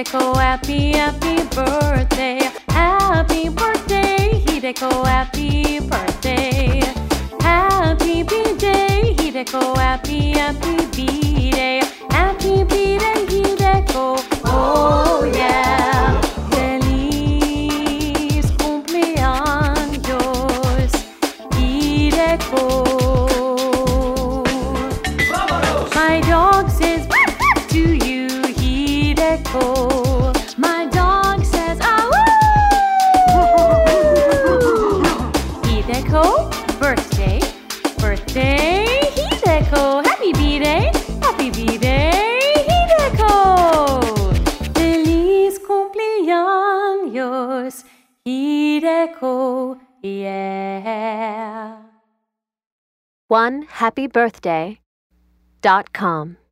Hideko, happy, happy birthday. Happy birthday, Hideko, happy birthday. Happy B-Day, Hideko, happy, happy B-Day. Happy B-Day, Hideko, oh yeah. Feliz cumpleaños, Hideko. My dog says to you, Hideko. My dog says, Hideko, birthday, birthday, Hideko. Happy B-Day, happy B-Day, Hideko. Feliz cumpleaños, Hideko, yeah. OneHappyBirthday.com